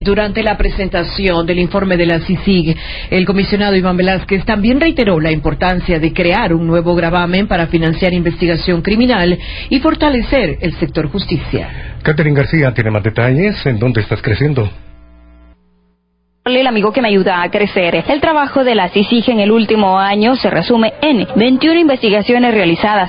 Durante la presentación del informe de la CICIG, el comisionado Iván Velázquez también reiteró la importancia de crear un nuevo gravamen para financiar investigación criminal y fortalecer el sector justicia. Catherine García tiene más detalles. ¿En dónde estás creciendo? El amigo que me ayuda a crecer. El trabajo de la CICIG en el último año se resume en 21 investigaciones realizadas,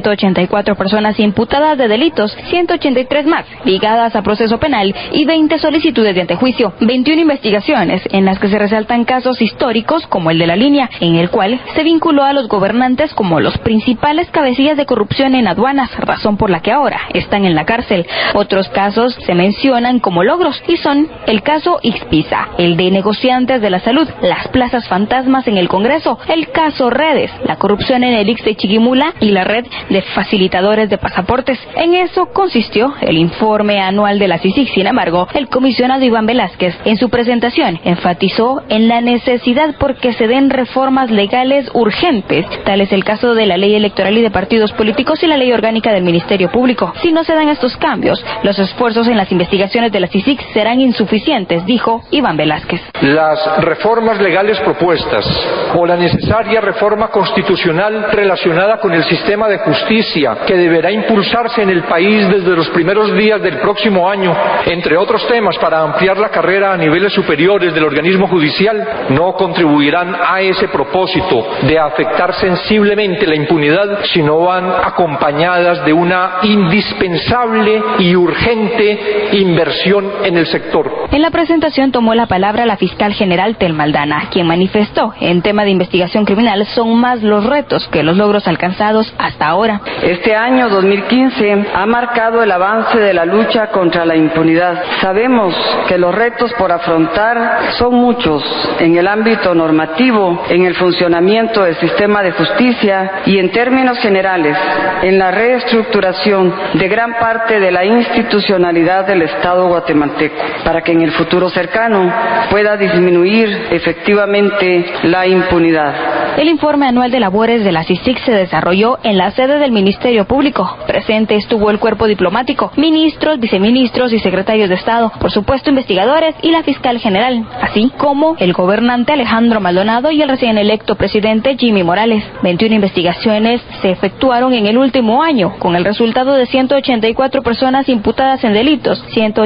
184 personas imputadas de delitos, 183 más ligadas a proceso penal y 20 solicitudes de antejuicio. 21 investigaciones en las que se resaltan casos históricos como el de La Línea, en el cual se vinculó a los gobernantes como los principales cabecillas de corrupción en aduanas, razón por la que ahora están en la cárcel. Otros casos se mencionan como logros y son el caso Ixpiza, el de negociantes de la salud, las plazas fantasmas en el Congreso, el caso Redes, la corrupción en el IX de Chiquimula y la red de facilitadores de pasaportes. En eso consistió el informe anual de la CICIG. Sin embargo, el comisionado Iván Velázquez, en su presentación, enfatizó en la necesidad porque se den reformas legales urgentes. Tal es el caso de la ley electoral y de partidos políticos y la ley orgánica del Ministerio Público. Si no se dan estos cambios, los esfuerzos en las investigaciones de la CICIG serán insuficientes, dijo Iván Velázquez. Las reformas legales propuestas o la necesaria reforma constitucional relacionada con el sistema de justicia que deberá impulsarse en el país desde los primeros días del próximo año, entre otros temas para ampliar la carrera a niveles superiores del organismo judicial, no contribuirán a ese propósito de afectar sensiblemente la impunidad si no van acompañadas de una indispensable y urgente inversión en el sector. En la presentación tomó la palabra la fiscal general Telma Aldana, quien manifestó en tema de investigación criminal son más los retos que los logros alcanzados hasta ahora. Este año 2015 ha marcado el avance de la lucha contra la impunidad. Sabemos que los retos por afrontar son muchos en el ámbito normativo, en el funcionamiento del sistema de justicia y en términos generales en la reestructuración de gran parte de la institucionalidad del Estado guatemalteco, para que en el futuro cercano pueda disminuir efectivamente la impunidad. El informe anual de labores de la CICIG se desarrolló en la sede del Ministerio Público. Presente estuvo el cuerpo diplomático, ministros, viceministros y secretarios de Estado, por supuesto investigadores y la fiscal general, así como el gobernante Alejandro Maldonado y el recién electo presidente Jimmy Morales. 21 investigaciones se efectuaron en el último año, con el resultado de 184 personas imputadas en delitos,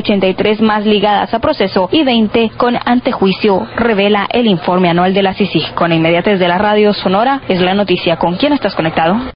183 más ligadas a proceso y 20 con antejuicio, revela el informe anual de la CICIG. Con inmediatez de la radio Sonora es la noticia. ¿Con quién estás conectado?